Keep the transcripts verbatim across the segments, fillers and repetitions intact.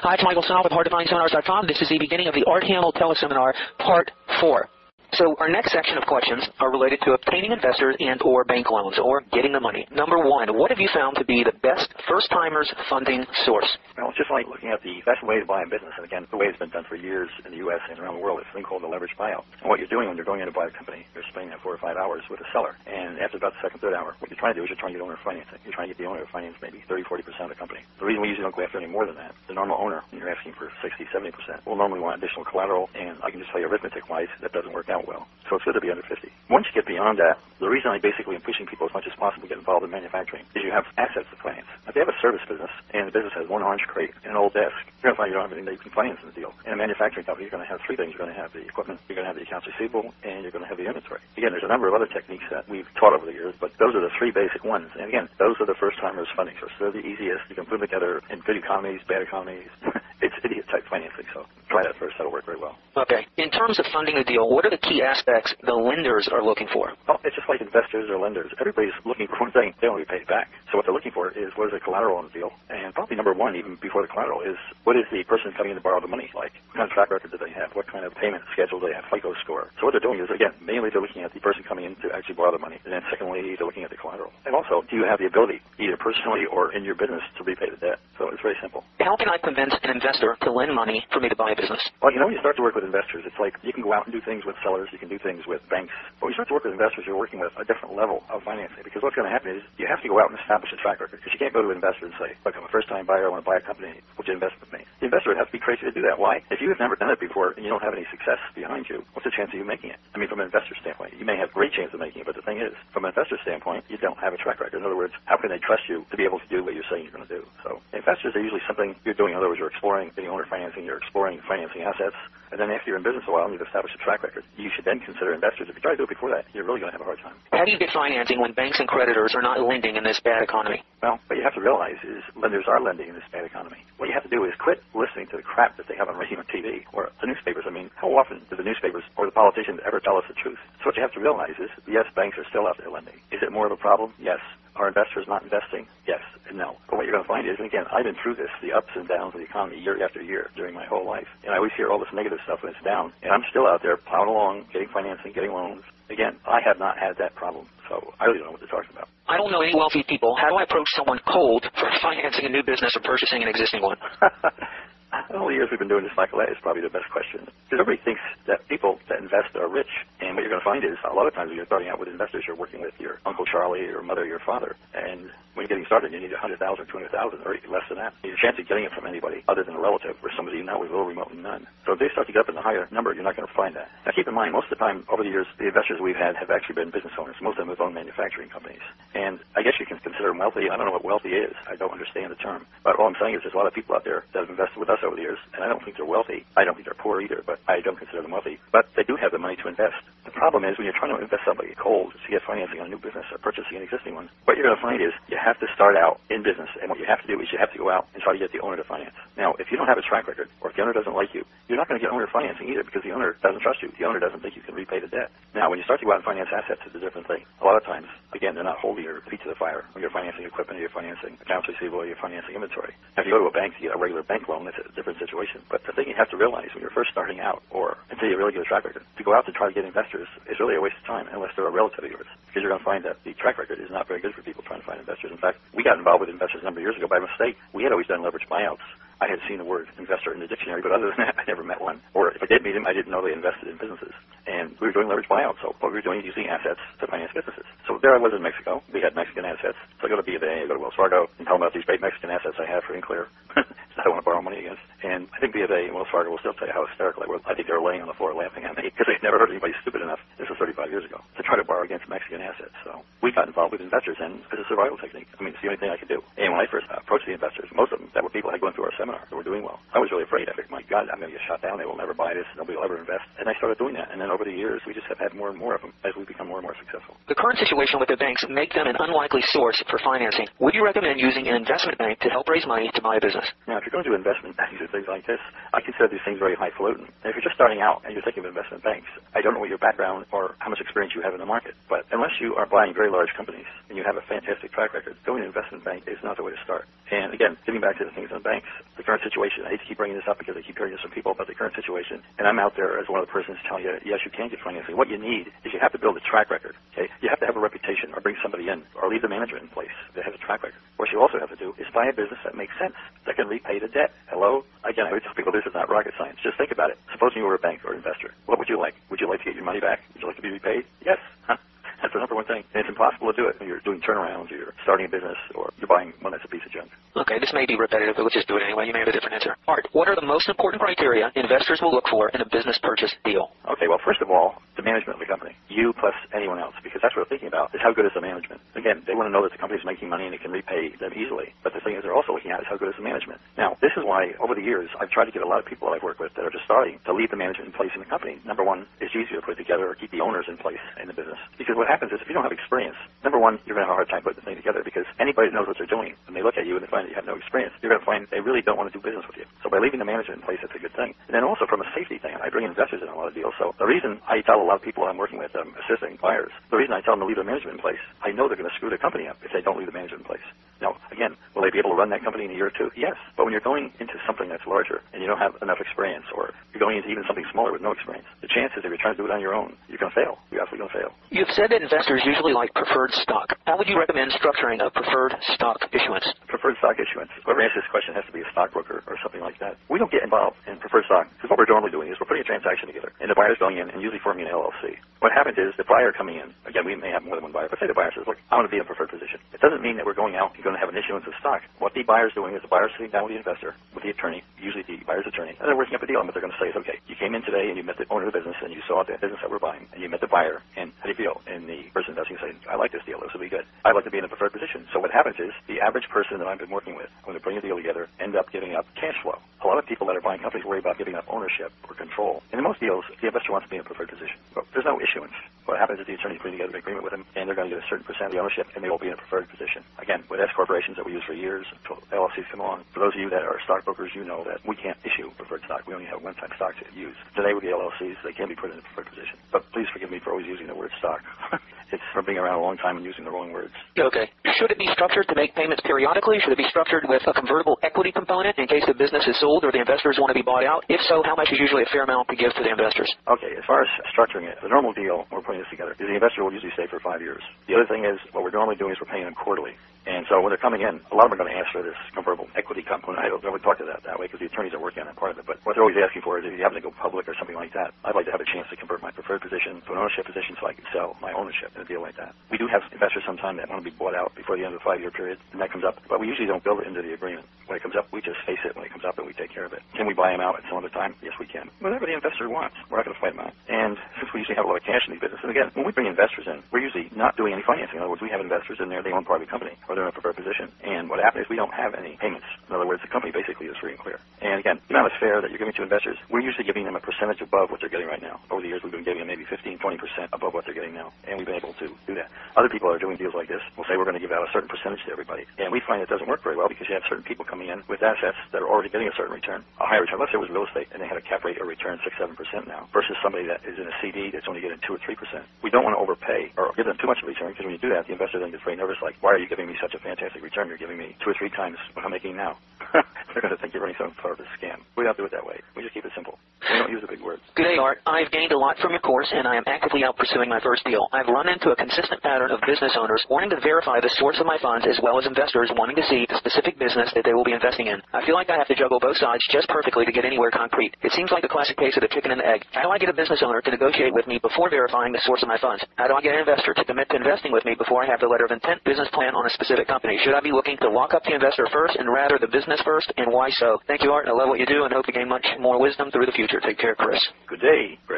Hi, it's Michael Snell with hard to find seminars dot com. This is the beginning of the Art Hamill Teleseminar, Part four. So our next section of questions are related to obtaining investors and or bank loans, or getting the money. Number one, what have you found to be the best first-timers funding source? Well, it's just like looking at the best way to buy a business. And again, the way it's been done for years in the U S and around the world is something called the leverage buyout. And what you're doing when you're going in to buy a company, you're spending that four or five hours with a seller. And after about the second, third hour, what you're trying to do is you're trying to get owner financing. You're trying to get the owner to finance maybe thirty, forty percent of the company. The reason we usually don't go after any more than that, the normal owner, when you're asking for sixty, seventy percent, will normally want additional collateral. And I can just tell you arithmetic-wise, that doesn't work out well. So it's good to be under fifty. Once you get beyond that, the reason I basically am pushing people as much as possible to get involved in manufacturing is you have assets to finance. If you have a service business and the business has one orange crate and an old desk, you're going to find you don't have anything that you can finance in the deal. In a manufacturing company, you're going to have three things. You're going to have the equipment, you're going to have the accounts receivable, and you're going to have the inventory. Again, there's a number of other techniques that we've taught over the years, but those are the three basic ones. And again, those are the first-timers funding sources. They're the easiest. You can put them together in good economies, bad economies. It's idiot-type financing, so try that first. That'll work very well. Okay. In terms of funding a deal, what are the key aspects the lenders are looking for? Well, it's just like investors or lenders. Everybody's looking for one thing. They don't want to be paid back. So what they're looking for is what is the collateral on the deal? And probably number one, even before the collateral, is what is the person coming in to borrow the money like? What kind of track record do they have? What kind of payment schedule do they have? FICO score. So what they're doing is, again, mainly they're looking at the person coming in to actually borrow the money. And then secondly, they're looking at the collateral. And also, do you have the ability, either personally or in your business, to repay the debt? So it's very simple. How can I convince an investor to lend money for me to buy a business? Well, you know, when you start to work with investors, it's like you can go out and do things with sellers, you can do things with banks. But when you start to work with investors, you're working with a different level of financing, because what's going to happen is you have to go out and establish a track record, because you can't go to an investor and say, look, I'm a first-time buyer, I want to buy a company, would you invest with me? The investor would have to be crazy to do that. Why? If you have never done it before and you don't have any success behind you, what's the chance of you making it? I mean, from an investor standpoint, you may have great chance of making it, but the thing is, from an investor standpoint, you don't have a track record. In other words, how can they trust you to be able to do what you're saying you're going to do? So investors are usually something you're doing. In other words, you're exploring getting owner financing, you're exploring financing assets, and then after you're in business a while and you've established a track record, you should then consider investors. If you try to do it before that, you're really going to have a hard time. How do you get financing when banks and creditors are not lending in this bad economy? Well, what you have to realize is lenders are lending in this bad economy. What you have to do is quit listening to the crap that they have on radio and T V or the newspapers. I mean, how often do the newspapers or the politicians ever tell us the truth? So what you have to realize is, yes, banks are still out there lending. Is it more of a problem? Yes. Are investors not investing? Yes and no. But what you're going to find is, and again, I've been through this, the ups and downs of the economy year after year during my whole life. And I always hear all this negative stuff when it's down. And I'm still out there plowing along, getting financing, getting loans. Again, I have not had that problem. So I really don't know what they're talking about. I don't know any wealthy people. How do I approach someone cold for financing a new business or purchasing an existing one? All the years we've been doing this, Michael, that is probably the best question. Because everybody thinks that people that invest are rich. And what you're going to find is a lot of times when you're starting out with investors, you're working with your Uncle Charlie, your mother, your father. And when you're getting started, you need one hundred thousand dollars, two hundred thousand dollars, or less than that. Your chance of getting it from anybody other than a relative or somebody you know is low, remote, and none. So if they start to get up in the higher number, you're not going to find that. Now keep in mind, most of the time over the years, the investors we've had have actually been business owners. Most of them have owned manufacturing companies. And I guess you can consider them wealthy. I don't know what wealthy is. I don't understand the term. But all I'm saying is there's a lot of people out there that have invested with us over the years, and I don't think they're wealthy. I don't think they're poor either, but I don't consider them wealthy. But they do have the money to invest. The problem is when you're trying to invest somebody cold to get financing on a new business or purchasing an existing one, what you're going to find is you have to start out in business, and what you have to do is you have to go out and try to get the owner to finance. Now, if you don't have a track record, or if the owner doesn't like you, you're not going to get owner financing either, because the owner doesn't trust you. The owner doesn't think you can repay the debt. Now, when you start to go out and finance assets, it's a different thing. A lot of times, again, they're not holding your feet to the fire. When you're financing equipment, or you're financing accounts receivable, or you're financing inventory. Now, if you go to a bank to get a regular bank loan, that's a different situation. But the thing you have to realize when you're first starting out, or until you really get a track record, to go out to try to get investors is really a waste of time, unless they're a relative of yours. Because you're going to find that the track record is not very good for people trying to find investors. In fact, we got involved with investors a number of years ago by mistake. We had always done leverage buyouts. I had seen the word investor in the dictionary, but other than that, I never met one. Or if I did meet him, I didn't know they invested in businesses. And we were doing leverage buyouts, so what we were doing is using assets to finance businesses. So there I was in Mexico. We had Mexican assets. So I go to B of A, I go to Wells Fargo, and tell them about these great Mexican assets I have for Inclear that I want to borrow money against. And I think B of A and Wells Fargo will still tell you how hysterical I was. I think they were laying on the floor laughing at me because they'd never heard anybody stupid enough, this was thirty-five years ago, to try to borrow against Mexican assets. So we got involved with investors, and it's a survival technique. I mean, it's the only thing I could do. And when I first uh, approached the investors, most of them that were people I had gone through our seminar that were doing well. I was really afraid. I figured, my God, I'm going to get shot down. They will never buy this. Nobody will ever invest. And I started doing that. And then over the years, we just have had more and more of them as we become more and more successful. The current situation with the banks make them an unlikely source for financing. Would you recommend using an investment bank to help raise money to buy a business? Now, if you're going to do do investment banks or things like this, I consider these things very highfalutin. And if you're just starting out and you're thinking of investment banks, I don't know what your background or how much experience you have in the market, but unless you are buying very large companies and you have a fantastic track record, going to an investment bank is not the way to start. And again, getting back to the things on banks, the current situation, I hate to keep bringing this up because I keep hearing this from people about the current situation, and I'm out there as one of the persons telling you, yes, you can get financing. What you need is you have to build a track record, okay? You have to have a reputation or bring somebody in or leave the management in place that has a track record. What you also have to do is buy a business that makes sense, that can repay the debt. Hello? Again, I would tell people this is not rocket science. Just think about it. Supposing you were a bank or investor, what would you like? Would you like to get your money back? Would you like to be repaid? Yes. Huh? That's the number one thing. And it's impossible to do it when you're doing turnarounds or you're starting a business or you're buying one that's a piece of junk. Okay, this may be repetitive, but let's just do it anyway. You may have a different answer. Art, what are the most important criteria investors will look for in a business purchase deal? Okay, well, first of all, the management of the company. You plus anyone else, because that's what they're thinking about, is how good is the management. Again, they want to know that the company's making money and it can repay them easily. But the thing is they're also looking at is how good is the management. Now, this is why, over the years, I've tried to get a lot of people that I've worked with that are just starting to leave the management in place in the company. Number one, it's easier to put it together or keep the owners in place in the business. Because what happens is if you don't have experience, number one, you're going to have a hard time putting the thing together because anybody that knows what they're doing, when they look at you and they find that you have no experience, you're going to find they really don't want to do business with you. So by leaving the management in place, that's a good thing. And then also from a safety thing, I bring investors in a lot of deals. So the reason I tell a lot of people I'm working with, um, assisting buyers, the reason I tell them to leave the management in place, I know they're going to screw the company up if they don't leave the management in place. Now, again, will they be able to run that company in a year or two? Yes. But when you're going into something that's larger and you don't have enough experience, or you're going into even something smaller with no experience, the chances if you're trying to do it on your own, you're going to fail. You're absolutely going to fail. You've said that investors usually like preferred stock. How would you recommend structuring a preferred stock issuance? Preferred stock issuance. Whoever answers this question has to be a stockbroker or something like that. We don't get involved in preferred stock because what we're normally doing is we're putting a transaction together and the buyer's going in and usually forming an L L C. What happens is the buyer coming in, again, we may have more than one buyer, but say the buyer says, look, I want to be in a preferred position. It doesn't mean that we're going out and going to have an issuance of stock. What the buyer's doing is the buyer's sitting down with the investor, with the attorney, usually the buyer's attorney, and they're working up a deal. And what they're going to say is, okay, you came in today and you met the owner of the business and you saw the business that we're buying and you met the buyer and how do you feel? And the person investing is saying, I like this deal. This will be good. I'd like to be in a preferred position. So what happens is the average person that I've been working with, when they're putting a deal together, end up giving up cash flow. A lot of people that are buying companies worry about giving up ownership or control. And in most deals, the investor wants to be in a preferred position. But there's no issuance. What happens is the attorney's putting together an agreement with them, and they're going to get a certain percent of the ownership, and they will be in a preferred position. Again, with S corporations that we use for years until L L Cs come along. For those of you that are stockbrokers, you know that we can't issue preferred stock. We only have one-time stock to use. Today with the L L Cs, they can be put in a preferred position. But please forgive me for always using the word stock. It's from being around a long time and using the wrong words. Okay. Should it be structured to make payments periodically? Should it be structured with a convertible equity component in case the business is sold or the investors want to be bought out? If so, how much is usually a fair amount to give to the investors? Okay, as far as structuring it, the normal deal, when we're putting this together, is the investor will usually stay for five years. The other thing is, what we're normally doing is we're paying them quarterly. And so when they're coming in, a lot of them are going to ask for this convertible equity component. I don't know, we talk to that that way because the attorneys are working on that part of it. But what they're always asking for is if you happen to go public or something like that, I'd like to have a chance to convert my preferred position to an ownership position so I can sell my ownership in a deal like that. We do have investors sometimes that want to be bought out before the end of the five-year period, and that comes up. But we usually don't build it into the agreement. When it comes up, we just face it when it comes up and we take care of it. Can we buy them out at some other time? Yes, we can. Whatever the investor wants, we're not going to fight them out. And since we usually have a lot of cash in these businesses, and again, when we bring investors in, we're usually not doing any financing. In other words, we have investors in there, they own part of the company, or they're in a preferred position. And what happens is we don't have any payments. In other words, the company basically is free and clear. And again, the amount is fair that you're giving to investors. We're usually giving them a percentage above what they're getting right now. Over the years, we've been giving them maybe fifteen, twenty percent above what they're getting now. And we've been able to do that. Other people that are doing deals like this will say we're going to give out a certain percentage to everybody. And we find it doesn't work very well because you have certain people coming in with assets that are already getting a certain return, a higher return. Let's say it was real estate and they had a cap rate or return six, seven percent now versus somebody that is in a C D that's only getting two or three percent. We don't want to overpay or give them too much of a return because when you do that, the investor then gets very nervous like, why are you giving me such a fantastic return? You're giving me two or three times what I'm making now. They're going to think you're running some sort of a scam. We don't do it that way. We just keep it simple. We don't use the big words. Good day, Art. I've gained a lot from your course, and I am actively out pursuing my first deal. I've run into a consistent pattern of business owners wanting to verify the source of my funds as well as investors wanting to see the specific business that they will be investing in. I feel like I have to juggle both sides just perfectly to get anywhere concrete. It seems like the classic case of the chicken and the egg. How do I get a business owner to negotiate with me before verifying the source of my funds? How do I get an investor to commit to investing with me before I have the letter of intent business plan on a specific company? Should I be looking to lock up the investor first and rather the business first, and why so? Thank you, Art. I love what you do and hope to gain much more wisdom through the future. Take care, Chris. Good day, Chris. You must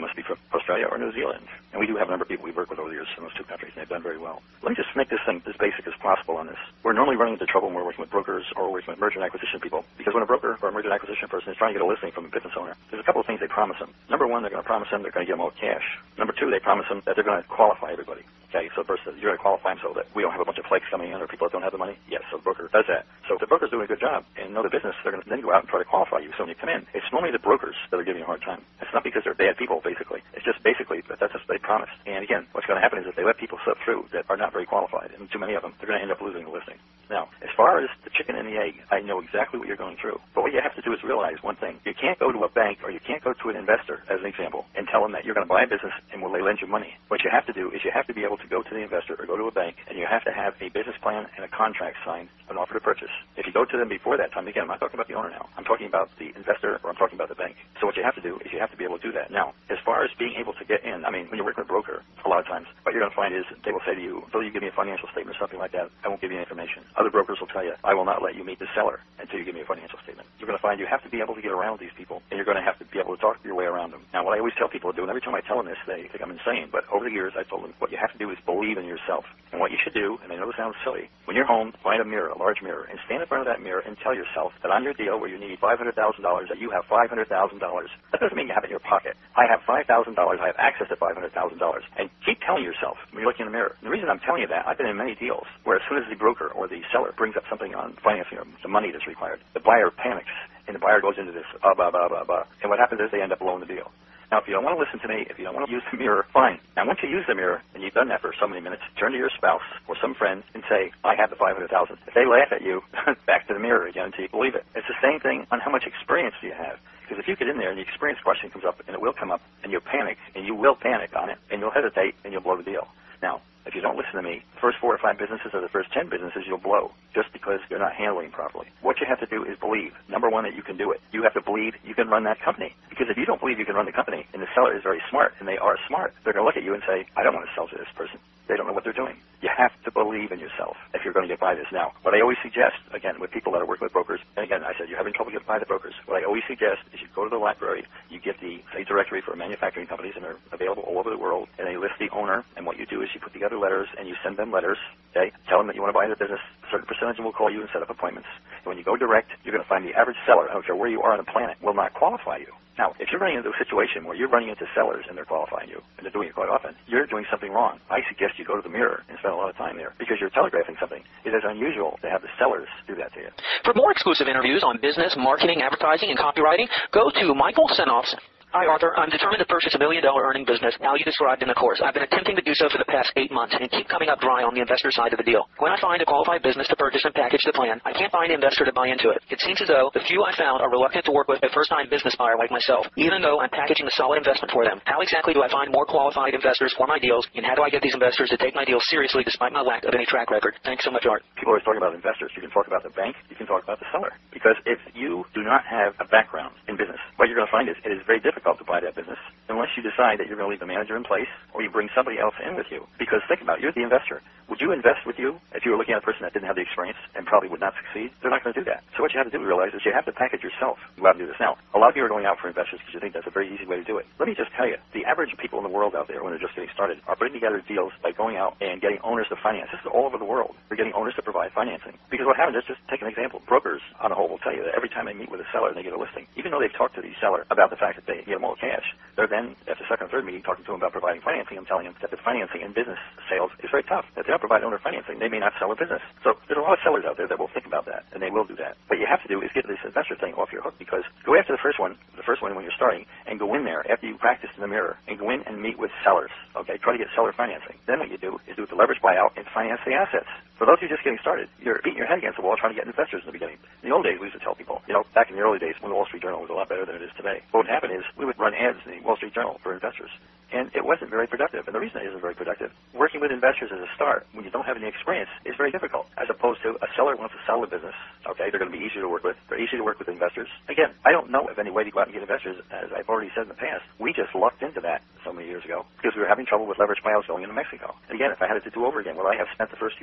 must be from Australia or New Zealand. And we do have a number of people we've worked with over the years in those two countries, and they've done very well. Let me just make this thing as basic as possible on this. We're normally running into trouble when we're working with brokers or working with merger and acquisition people, because when a broker or a merger and acquisition person is trying to get a listing from a business owner, there's a couple of things they promise them. Number one, they're going to promise them they're going to get them all cash. Number two, they promise them that they're going to qualify everybody. Okay, so first, you're going to qualify them so that we don't have a bunch of flakes coming in or people that don't have the money. Yes, so the broker does that. So if the broker's doing a good job and know the business, they're going to then go out and try to qualify you. So when you come in, it's normally the brokers that are giving you a hard time. It's not because they're bad people, basically. It's just basically that that's what they promised. And again, what's going to happen is if they let people slip through that are not very qualified, and too many of them, they're going to end up losing the listing. Now, as far as the chicken and the egg, I know exactly what you're going through. But what you have to do is realize one thing. You can't go to a bank or you can't go to an investor, as an example, and tell them that you're going to buy a business and will they lend you money. What you have to do is you have to be able to go to the investor or go to a bank, and you have to have a business plan and a contract signed, an offer to purchase. If you go to them before that time, again, I'm not talking about the owner now. I'm talking about the investor or I'm talking about the bank. So what you have to do is you have to be able to do that. Now, as far as being able to get in, I mean, when you're working with a broker, a lot of times, what you're going to find is they will say to you, until you give me a financial statement or something like that, I won't give you any information. Other brokers will tell you, I will not let you meet the seller until you give me a financial statement. You're going to find you have to be able to get around these people, and you're going to have to be able to talk your way around them. Now, what I always tell people to do, and every time I tell them this, they think I'm insane, but over the years, I told them what you have to do is believe in yourself. And what you should do, and I know this sounds silly, when you're home, find a mirror, a large mirror, and stand in front of that mirror and tell yourself that on your deal where you need five hundred thousand dollars, that you have five hundred thousand dollars. That doesn't mean you have it in your pocket. I have five thousand dollars. I have access to five hundred thousand dollars. And keep telling yourself when you're looking in the mirror. And the reason I'm telling you that, I've been in many deals where as soon as the broker or the seller brings up something on financing or the money that's required, the buyer panics, and the buyer goes into this, uh, blah, blah, blah, blah. And what happens is they end up blowing the deal. Now, if you don't want to listen to me, if you don't want to use the mirror, fine. Now, once you use the mirror, and you've done that for so many minutes, turn to your spouse or some friend and say, I have the five hundred thousand dollars. If they laugh at you, back to the mirror again until you believe it. It's the same thing on how much experience do you have. Because if you get in there and the experience question comes up, and it will come up, and you'll panic, and you will panic on it, and you'll hesitate, and you'll blow the deal. Now, if you don't listen to me, the first four or five businesses or the first ten businesses you'll blow just because you're not handling properly. What you have to do is believe, number one, that you can do it. You have to believe you can run that company. Because if you don't believe you can run the company and the seller is very smart, and they are smart, they're going to look at you and say, I don't want to sell to this person. They don't know what they're doing. You have to believe in yourself if you're going to get by this. Now, what I always suggest, again, with people that are working with brokers, and again, I said you're having trouble getting by the brokers, what I always suggest is you go to the library, you get the, say, directory for manufacturing companies, and they're available all over the world, and they list the owner, and what you do is you put together letters, and you send them letters, okay? Tell them that you want to buy their business. A certain percentage will call you and set up appointments. And when you go direct, you're going to find the average seller, I don't care where you are on the planet, will not qualify you. Now, if you're running into a situation where you're running into sellers and they're qualifying you, and they're doing it quite often, you're doing something wrong. I suggest you go to the mirror and spend a lot of time there because you're telegraphing something. It is unusual to have the sellers do that to you. For more exclusive interviews on business, marketing, advertising, and copywriting, go to Michael Senoff's. Hi, Arthur. I'm determined to purchase a million-dollar earning business, how you described in the course. I've been attempting to do so for the past eight months and keep coming up dry on the investor side of the deal. When I find a qualified business to purchase and package the plan, I can't find an investor to buy into it. It seems as though the few I found are reluctant to work with a first-time business buyer like myself, even though I'm packaging a solid investment for them. How exactly do I find more qualified investors for my deals, and how do I get these investors to take my deals seriously despite my lack of any track record? Thanks so much, Art. People always talk about investors. You can talk about the bank. You can talk about the seller. Because if you do not have a background in business, what you're going to find is it is very difficult to buy that business unless you decide that you're going to leave the manager in place or you bring somebody else in with you. Because think about it, you're the investor. Would you invest with you if you were looking at a person that didn't have the experience and probably would not succeed? They're not going to do that. So what you have to do, realize, is you have to package yourself. You have to do this. Now, a lot of you are going out for investors because you think that's a very easy way to do it. Let me just tell you, the average people in the world out there when they're just getting started are putting together deals by going out and getting owners to finance. This is all over the world. They're getting owners to provide financing. Because what happens is, just take an example, brokers on a whole will tell you that every time they meet with a seller and they get a listing, even though they've talked to the seller about the fact that they get them all cash, they're then, after the second or third meeting, talking to them about providing financing and telling them that the financing in business sales is very tough, that they don't provide owner financing. They may not sell a business. So there's a lot of sellers out there that will think about that, and they will do that. What you have to do is get this investor thing off your hook, because go after the first one, the first one when you're starting, and go in there after you practice in the mirror, and go in and meet with sellers, okay? Try to get seller financing. Then what you do is do the leverage buyout and finance the assets. For those of you just getting started, you're beating your head against the wall trying to get investors in the beginning. In the old days, we used to tell people, you know, back in the early days when the Wall Street Journal was a lot better than it is today, what would happen is we would run ads in the Wall Street Journal for investors. And it wasn't very productive. And the reason it isn't very productive, working with investors as a start, when you don't have any experience, is very difficult. As opposed to a seller wants to sell a business, okay, they're going to be easier to work with. They're easy to work with investors. Again, I don't know of any way to go out and get investors, as I've already said in the past. We just lucked into that so many years ago because we were having trouble with leverage buyouts going into Mexico. And again, if I had it to do over again, would I have spent the first years of my life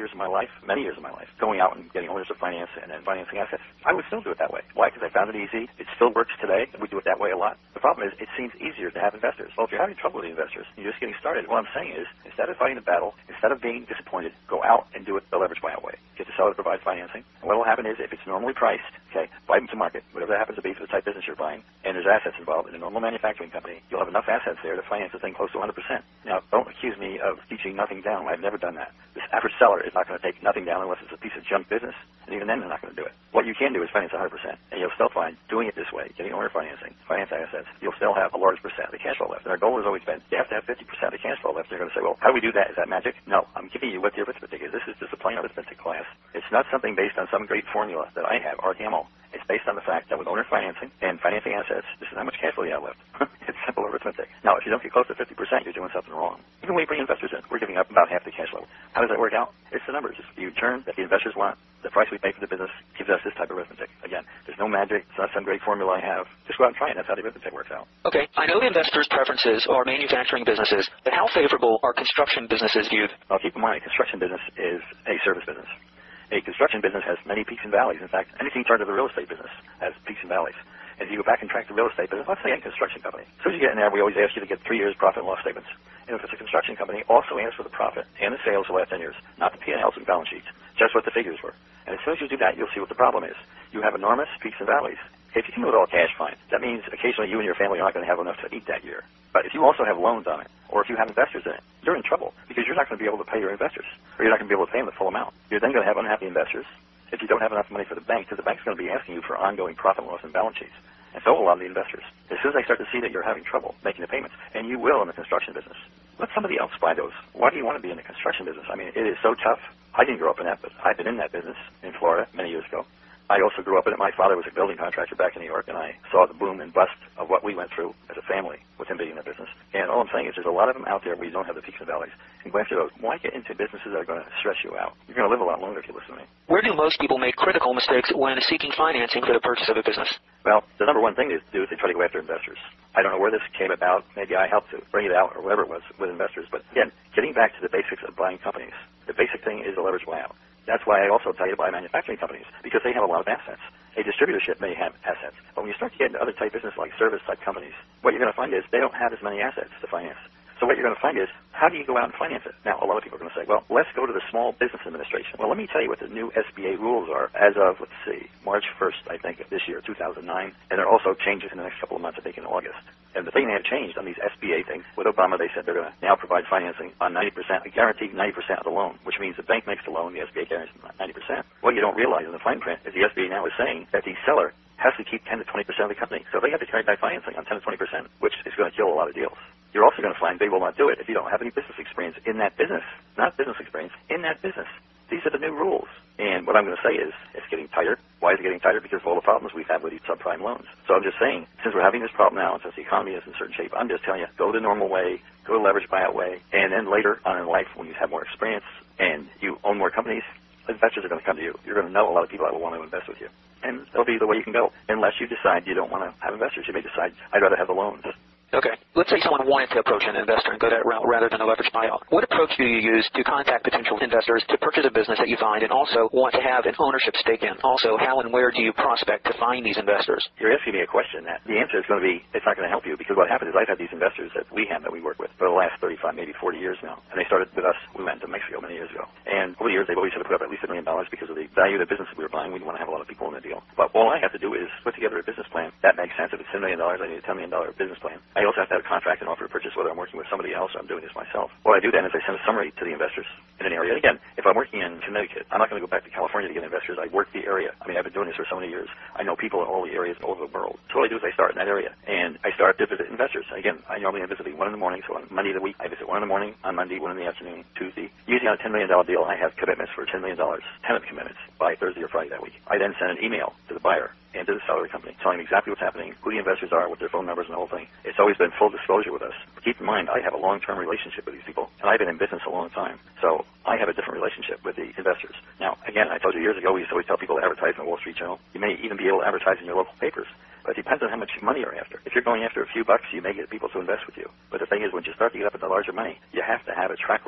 life, many years of my life, going out and getting owners of finance and then financing assets. I would still do it that way. Why? Because I found it easy. It still works today. We do it that way a lot. The problem is it seems easier to have investors. Well, if you're having trouble with the investors, you're just getting started. What I'm saying is, instead of fighting the battle, instead of being disappointed, go out and do it the leverage buyout way. Get the seller to provide financing. And what will happen is, if it's normally priced, okay, buy them to market, whatever that happens to be for the type of business you're buying, and there's assets involved in a normal manufacturing company, you'll have enough assets there to finance the thing close to one hundred percent. Now, don't accuse me of teaching nothing down. I've never done that. This average seller is not going to take nothing down unless it's a piece of junk business, and even then they're not going to do it. What you can do is finance one hundred percent, and you'll still find doing it this way, getting owner financing, finance assets, you'll still have a large percent of the cash flow left. And our goal has always been, you have to have fifty percent of the cash flow left. They're going to say, well, how do we do that? Is that magic? No, I'm giving you what the arithmetic is. This is just a plain arithmetic class. It's not something based on some great formula that I have, Art Hamill. It's based on the fact that with owner financing and financing assets, this is how much cash flow you have left. It's simple arithmetic. Now, if you don't get close to fifty percent, you're doing something wrong. Even when you bring investors in, we're giving up about half the cash flow. How does that work out? It's the numbers. It's the return that the investors want. The price we pay for the business gives us this type of arithmetic. Again, there's no magic. It's not some great formula I have. Just go out and try it. That's how the arithmetic works out. Okay. I know the investors' preferences are manufacturing businesses, but how favorable are construction businesses viewed? Well, keep in mind, a construction business is a service business. A construction business has many peaks and valleys. In fact, anything turned to the real estate business has peaks and valleys. If you go back and track the real estate business, let's say a construction company. As soon as you get in there, we always ask you to get three years profit and loss statements. And if it's a construction company, also ask for the profit and the sales for the last ten years, not the P and Ls and balance sheets, just what the figures were. And as soon as you do that, you'll see what the problem is. You have enormous peaks and valleys. If you can do it all cash, fine. That means occasionally you and your family are not going to have enough to eat that year. But if you also have loans on it, or if you have investors in it, you're in trouble because you're not going to be able to pay your investors, or you're not going to be able to pay them the full amount. You're then going to have unhappy investors if you don't have enough money for the bank, because the bank's going to be asking you for ongoing profit and loss and balance sheets. And so will a lot of the investors. As soon as they start to see that you're having trouble making the payments, and you will in the construction business, let somebody else buy those. Why do you want to be in the construction business? I mean, it is so tough. I didn't grow up in that, but I've been in that business in Florida many years ago. I also grew up in it. My father was a building contractor back in New York, and I saw the boom and bust of what we went through as a family with him being in that business. And all I'm saying is there's a lot of them out there where you don't have the peaks and valleys. And go after those. Why get into businesses that are going to stress you out? You're going to live a lot longer if you listen to me. Where do most people make critical mistakes when seeking financing for the purchase of a business? Well, the number one thing to do is they try to go after investors. I don't know where this came about. Maybe I helped to bring it out or whatever it was with investors. But again, getting back to the basics of buying companies, the basic thing is a leverage buyout. That's why I also tell you to buy manufacturing companies, because they have a lot of assets. A distributorship may have assets, but when you start to get into other type business like service-type companies, what you're going to find is they don't have as many assets to finance. So what you're going to find is, how do you go out and finance it? Now, a lot of people are going to say, well, let's go to the Small Business Administration. Well, let me tell you what the new S B A rules are as of, let's see, March first, I think, of this year, two thousand nine. And there are also changes in the next couple of months, I think, in August. And the thing they have changed on these S B A things, with Obama, they said they're going to now provide financing on ninety percent, a guaranteed ninety percent of the loan, which means the bank makes the loan, the S B A guarantees ninety percent. What you don't realize in the fine print is the S B A now is saying that the seller has to keep ten to twenty percent of the company. So they have to carry back financing on ten to twenty percent, which is going to kill a lot of deals. You're also going to find they will not do it if you don't have any business experience in that business. Not business experience, in that business. These are the new rules. And what I'm going to say is, it's getting tighter. Why is it getting tighter? Because of all the problems we've had with these subprime loans. So I'm just saying, since we're having this problem now, and since the economy is in certain shape, I'm just telling you, go the normal way, go the leverage buyout way, and then later on in life, when you have more experience and you own more companies, investors are going to come to you. You're going to know a lot of people that will want to invest with you. And that'll be the way you can go. Unless you decide you don't want to have investors, you may decide, I'd rather have the loans. Okay. Let's say someone wanted to approach an investor and go that route rather than a leverage buyout. What approach do you use to contact potential investors to purchase a business that you find and also want to have an ownership stake in? Also, how and where do you prospect to find these investors? You're asking me a question that the answer is going to be, it's not going to help you, because what happened is I've had these investors that we have that we work with for the last thirty-five, maybe forty years now. And they started with us. We went to Mexico many years ago. And over the years, they've always had to put up at least a million dollars because of the value of the business that we were buying. We didn't want to have a lot of people in the deal. But all I have to do is put together a business plan. That makes sense. If it's ten million dollars, I need a ten million dollars business plan. I also have to have a contract and offer to purchase, whether I'm working with somebody else or I'm doing this myself. What I do then is I send a summary to the investors in an area. And again, if I'm working in Connecticut, I'm not going to go back to California to get investors. I work the area. I mean, I've been doing this for so many years. I know people in all the areas all over the world. So what I do is I start in that area, and I start to visit investors. And again, I normally visit one in the morning, so on Monday of the week, I visit one in the morning, on Monday, one in the afternoon, Tuesday. Usually on a ten million dollars deal, I have commitments for ten million dollars, tenant commitments by Thursday or Friday that week. I then send an email to the buyer and to the seller company, telling them exactly what's happening, who the investors are, what their phone numbers, and the whole thing. It's always been full disclosure with us. But keep in mind, I have a long-term relationship with these people, and I've been in business a long time. So I have a different relationship with the investors. Now, again, I told you years ago, we used to always tell people to advertise in the Wall Street Journal. You may even be able to advertise in your local papers. But it depends on how much money you're after. If you're going after a few bucks, you may get people to invest with you. But the thing is, when you start to get up into larger money, you have to have a track record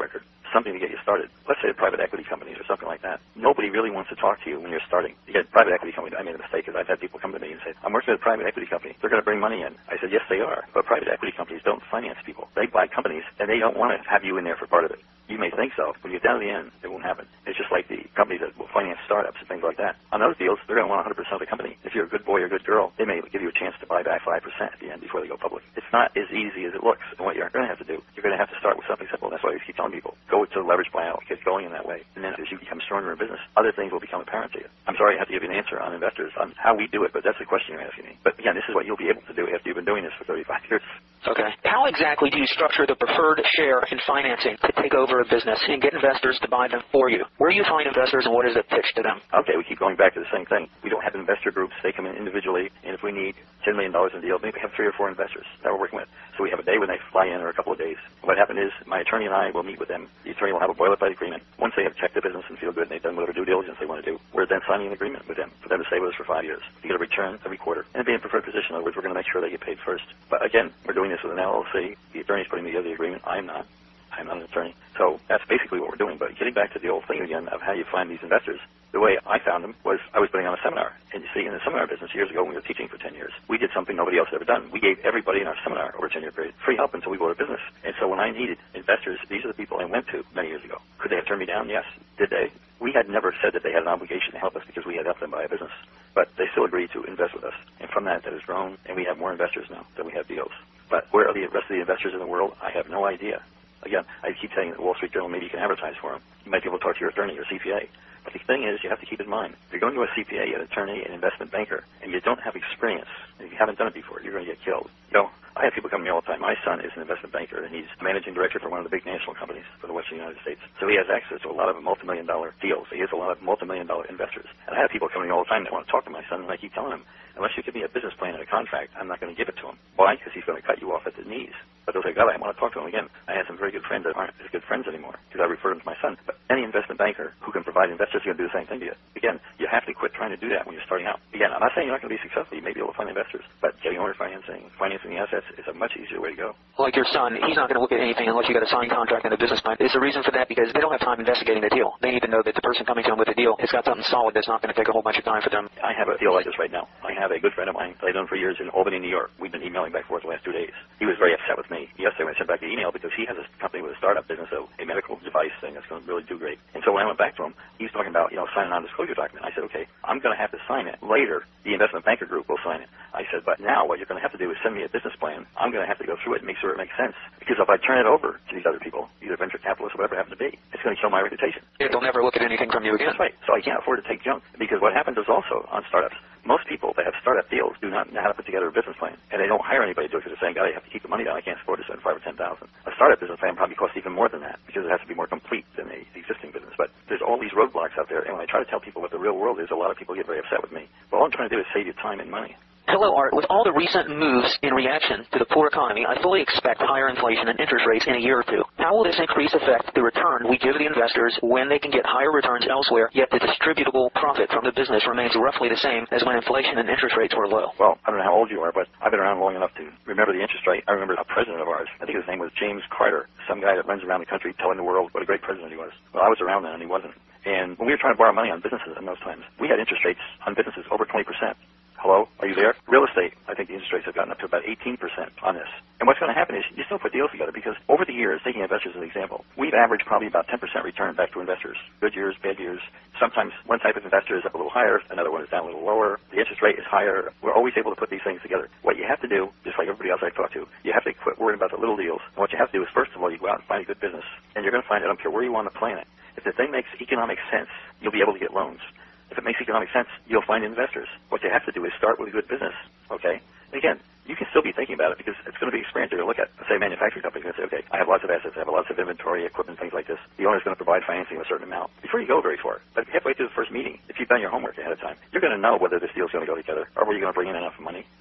something to get you started. Let's say private equity companies or something like that. Nobody really wants to talk to you when you're starting. You get private equity company. I made a mistake because I've had people come to me and say, I'm working with a private equity company. They're going to bring money in. I said, yes, they are. But private equity companies don't finance people. They buy companies, and they don't want to have you in there for part of it. You may think so, but when you get down to the end, it won't happen. It's just like the companies that will finance startups and things like that. On those deals, they're going to want one hundred percent of the company. If you're a good boy or a good girl, they may give you a chance to buy back five percent at the end before they go public. It's not as easy as it looks. And what you're going to have to do, you're going to have to start with something simple. That's why I keep telling people, go to the leverage buyout, get going in that way. And then as you become stronger in business, other things will become apparent to you. I'm sorry I have to give you an answer on investors, on how we do it, but that's the question you're asking me. But again, this is what you'll be able to do after you've been doing this for thirty-five years. Okay. How exactly do you structure the preferred share in financing to take over a business and get investors to buy them for you? Where do you find investors, and what is the pitch to them? Okay, we keep going back to the same thing. We don't have investor groups. They come in individually, and if we need ten million dollars in a deal, maybe we have three or four investors that we're working with. So we have a day when they fly in or a couple of days. What happened is my attorney and I will meet with them. The attorney will have a boilerplate agreement. Once they have checked the business and feel good and they've done whatever due diligence they want to do, we're then signing an agreement with them for them to stay with us for five years. You get a return every quarter and be in preferred position. In other words, we're going to make sure they get paid first. But again, we're doing this with an L L C. The attorney's putting together the agreement. I'm not. I'm not an attorney. So that's basically what we're doing. But getting back to the old thing again of how you find these investors, the way I found them was I was putting on a seminar. And you see, in the seminar business years ago when we were teaching for ten years, we did something nobody else had ever done. We gave everybody in our seminar over a ten-year period free help until we bought a business. And so when I needed investors, these are the people I went to many years ago. Could they have turned me down? Yes. Did they? We had never said that they had an obligation to help us because we had helped them buy a business. But they still agreed to invest with us. And from that, that has grown, and we have more investors now than we have deals. But where are the rest of the investors in the world? I have no idea. Again, I keep saying that the Wall Street Journal, maybe you can advertise for them. You might be able to talk to your attorney or C P A. But the thing is, you have to keep in mind, if you're going to a C P A, an attorney, an investment banker, and you don't have experience, and if you haven't done it before, you're going to get killed. You know, I have people come to me all the time. My son is an investment banker, and he's a managing director for one of the big national companies for the Western United States. So he has access to a lot of multi-million dollar deals. He has a lot of multi-million dollar investors. And I have people coming all the time that want to talk to my son, and I keep telling them, unless you give me a business plan and a contract, I'm not going to give it to him. Why? Because he's going to cut you off at the knees. But they'll say, God, I want to talk to him again. I have some very good friends that aren't as good friends anymore because I refer them to my son. But any investment banker who can provide investors is going to do the same thing to you. Again, you have to quit trying to do that when you're starting out. Again, I'm not saying you're not going to be successful. You may be able to find investors, but getting owner financing, financing the assets is a much easier way to go. Like your son, he's not going to look at anything unless you got a signed contract and a business plan. Is the reason for that because they don't have time investigating the deal. They need to know that the person coming to them with the deal has got something solid that's not going to take a whole bunch of time for them. I have a deal like this right now. I have a good friend of mine that I've known for years in Albany, New York. We've been emailing back and forth the last two days. He was very upset with me yesterday when I sent back the email because he has a company with a startup business, a, a medical device thing that's going to really do great. And so when I went back to him, he's talking about, you know, signing a non-disclosure document. I said, okay, I'm going to have to sign it. Later, the investment banker group will sign it. I said, but now what you're going to have to do is send me a business plan. I'm going to have to go through it and make sure it makes sense. Because if I turn it over to these other people, either venture capitalists or whatever it happens to be, it's going to kill my reputation. Yeah, they'll never look at anything from you again. That's right. So I can't afford to take junk. Because what happens is also on startups, most people that have startup deals do not know how to put together a business plan, and they don't hire anybody to do it because they're saying, God, I have to keep the money down. I can't afford to spend five or ten thousand. A startup business plan probably costs even more than that because it has to be more complete than the existing business. But there's all these roadblocks out there, and when I try to tell people what the real world is, a lot of people get very upset with me. But all I'm trying to do is save you time and money. Hello, Art. With all the recent moves in reaction to the poor economy, I fully expect higher inflation and interest rates in a year or two. How will this increase affect the return we give the investors when they can get higher returns elsewhere, yet the distributable profit from the business remains roughly the same as when inflation and interest rates were low? Well, I don't know how old you are, but I've been around long enough to remember the interest rate. I remember a president of ours. I think his name was James Carter, some guy that runs around the country telling the world what a great president he was. Well, I was around then, and he wasn't. And when we were trying to borrow money on businesses in those times, we had interest rates on businesses over twenty percent. Hello? Are you there? Real estate, I think the interest rates have gotten up to about eighteen percent on this. And what's going to happen is you still put deals together because over the years, taking investors as an example, we've averaged probably about ten percent return back to investors. Good years, bad years. Sometimes one type of investor is up a little higher, another one is down a little lower. The interest rate is higher. We're always able to put these things together. What you have to do, just like everybody else I talk to, you have to quit worrying about the little deals. And what you have to do is, first of all, you go out and find a good business. And you're going to find it, I don't care where you want to plan it. If the thing makes economic sense, you'll be able to get loans. If it makes economic sense, you'll find investors. What you have to do is start with a good business, okay? And again, you can still be thinking about it because it's going to be experience. You're going to look at, say, a manufacturing company and say, okay, I have lots of assets, I have lots of inventory, equipment, things like this. The owner's going to provide financing of a certain amount. Before you go very far, but halfway through the first meeting, if you've done your homework ahead of time, you're going to know whether this deal's going to go together or whether you're going to bring in enough money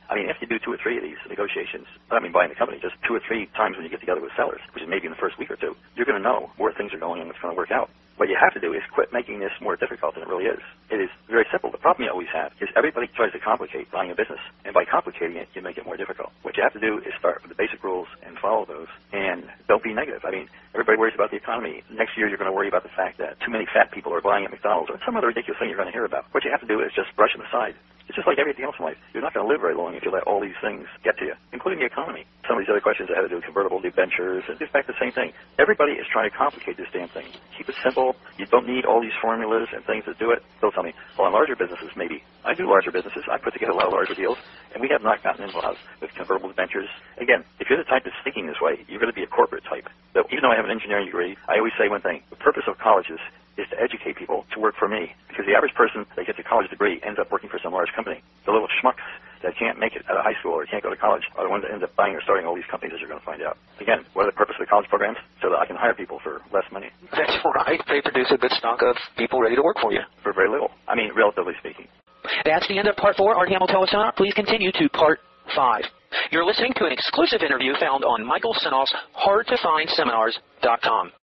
I mean, if you do two or three of these negotiations, I mean buying the company, just two or three times when you get together with sellers, which is maybe in the first week or two, you're going to know where things are going and what's going to work out. What you have to do is quit making this more difficult than it really is. It is very simple. The problem you always have is everybody tries to complicate buying a business, and by complicating it, you make it more difficult. What you have to do is start with the basic rules and follow those, and don't be negative. I mean, everybody worries about the economy. Next year, you're going to worry about the fact that too many fat people are buying at McDonald's or some other ridiculous thing you're going to hear about. What you have to do is just brush them aside. It's just like everything else in life. You're not going to live very long if you let all these things get to you, including the economy. Some of these other questions that had to do with convertible debentures, and it's back to the same thing. Everybody is trying to complicate this damn thing. Keep it simple. You don't need all these formulas and things to do it. They'll tell me, well, in larger businesses, maybe. I do larger businesses. I put together a lot of larger deals, and we have not gotten involved with convertible debentures. Again, if you're the type that's thinking this way, you're going to be a corporate type. So even though I have an engineering degree, I always say one thing. The purpose of college is is to educate people to work for me. Because the average person that gets a college degree ends up working for some large company. The little schmucks that can't make it out of high school or can't go to college are the ones that end up buying or starting all these companies, as you're going to find out. Again, what are the purpose of the college programs? So that I can hire people for less money. That's right. They produce a good stock of people ready to work for you. For very little. I mean, relatively speaking. That's the end of Part four, Art Hamel Teleseminar. Please continue to Part five. You're listening to an exclusive interview found on Michael Senoff's hard to find seminars dot com.